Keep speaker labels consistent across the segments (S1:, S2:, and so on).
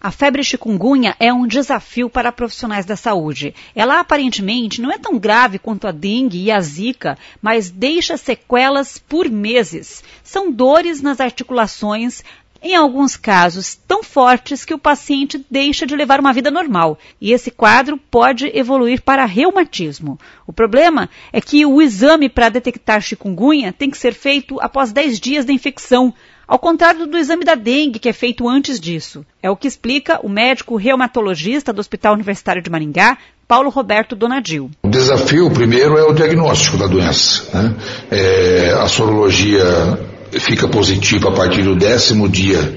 S1: A febre chikungunya é um desafio para profissionais da saúde. Ela aparentemente não é tão grave quanto a dengue e a zika, mas deixa sequelas por meses. São dores nas articulações, em alguns casos tão fortes que o paciente deixa de levar uma vida normal. E esse quadro pode evoluir para reumatismo. O problema é que o exame para detectar chikungunya tem que ser feito após 10 dias da infecção, ao contrário do exame da dengue, que é feito antes disso. É o que explica o médico reumatologista do Hospital Universitário de Maringá, Paulo Roberto Donadil.
S2: O desafio, primeiro, é o diagnóstico da doença, né? A sorologia fica positiva a partir do 10º dia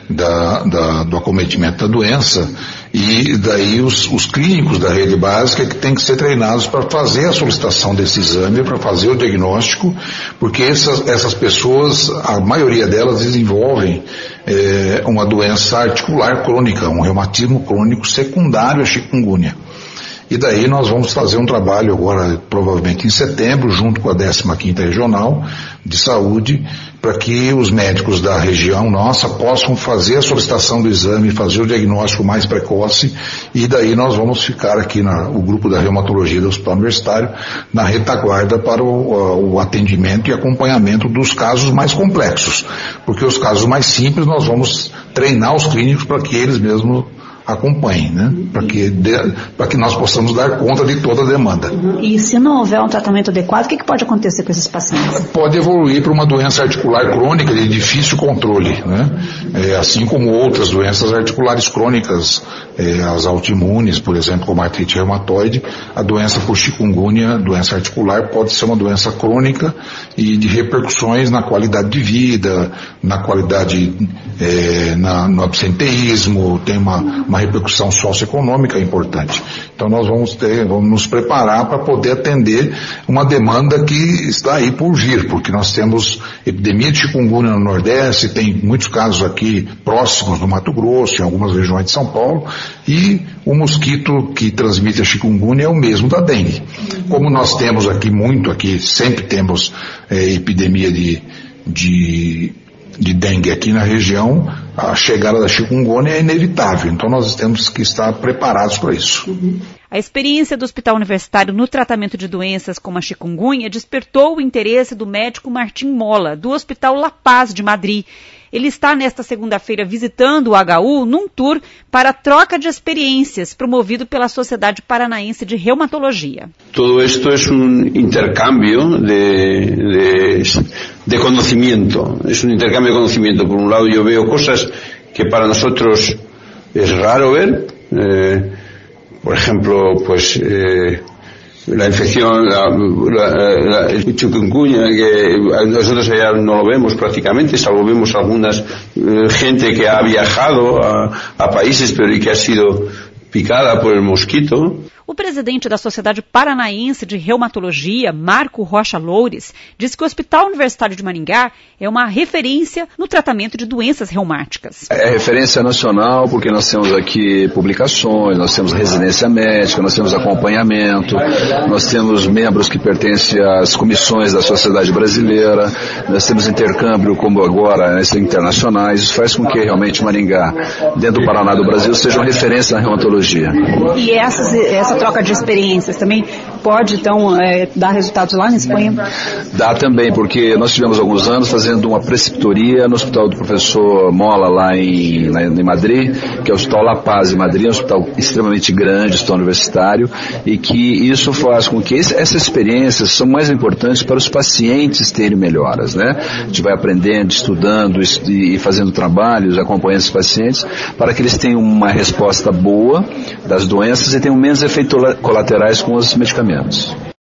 S2: do acometimento da doença, e daí os clínicos da rede básica que têm que ser treinados para fazer a solicitação desse exame, para fazer o diagnóstico, porque essas pessoas, a maioria delas desenvolvem uma doença articular crônica, um reumatismo crônico secundário à chikungunya. E daí nós vamos fazer um trabalho agora, provavelmente em setembro, junto com a 15ª Regional de Saúde, para que os médicos da região nossa possam fazer a solicitação do exame, fazer o diagnóstico mais precoce, e daí nós vamos ficar aqui o grupo da reumatologia do Hospital Universitário na retaguarda para o atendimento e acompanhamento dos casos mais complexos, porque os casos mais simples nós vamos treinar os clínicos para que eles mesmos acompanhem, né? Para que nós possamos dar conta de toda a demanda.
S1: E se não houver um tratamento adequado, o que pode acontecer com esses pacientes?
S2: Pode evoluir para uma doença articular crônica de difícil controle, né? Assim como outras doenças articulares crônicas, as autoimunes, por exemplo, como a artrite reumatoide, a doença por chikungunya, doença articular, pode ser uma doença crônica e de repercussões na qualidade de vida, na qualidade, no absenteísmo, tem uma repercussão socioeconômica importante. Então nós vamos nos preparar para poder atender uma demanda que está aí por vir, porque nós temos epidemia de chikungunya no Nordeste, tem muitos casos aqui próximos no Mato Grosso, em algumas regiões de São Paulo, e o mosquito que transmite a chikungunya é o mesmo da dengue. Como nós temos aqui, sempre temos epidemia de dengue aqui na região, a chegada da chikungunya é inevitável, então nós temos que estar preparados para isso.
S1: A experiência do Hospital Universitário no tratamento de doenças como a chikungunya despertou o interesse do médico Martim Mola, do Hospital La Paz de Madrid. Ele está nesta segunda-feira visitando o HU num tour para troca de experiências, promovido pela Sociedade Paranaense de Reumatologia.
S3: Todo esto es un intercambio de conocimiento. Es un intercambio de conocimiento. Por un lado yo veo cosas que para nosotros es raro ver. Por ejemplo, pues la infección, el chikungunya, que nosotros ya no lo vemos prácticamente, salvo vemos algunas gente que ha viajado a países pero y que ha sido picada por el mosquito.
S1: O presidente da Sociedade Paranaense de Reumatologia, Marco Rocha Loures, diz que o Hospital Universitário de Maringá é uma referência no tratamento de doenças reumáticas.
S4: É referência nacional porque nós temos aqui publicações, nós temos residência médica, nós temos acompanhamento, nós temos membros que pertencem às comissões da Sociedade Brasileira, nós temos intercâmbio como agora, internacionais. Isso faz com que realmente Maringá, dentro do Paraná do Brasil, seja uma referência na reumatologia.
S1: E essa troca de experiências também pode, então, dar resultados lá na Espanha?
S4: Dá também, porque nós tivemos alguns anos fazendo uma preceptoria no hospital do professor Mola, lá em Madrid, que é o Hospital La Paz em Madrid, é um hospital extremamente grande, hospital universitário, e que isso faz com que essas experiências são mais importantes para os pacientes terem melhoras, né? A gente vai aprendendo, estudando e fazendo trabalhos, acompanhando esses pacientes, para que eles tenham uma resposta boa das doenças e tenham menos efeitos colaterais com os medicamentos.